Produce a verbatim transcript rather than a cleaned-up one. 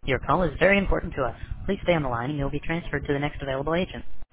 Your call is very important to us. Please stay on the line and you'll be transferred to the next available agent.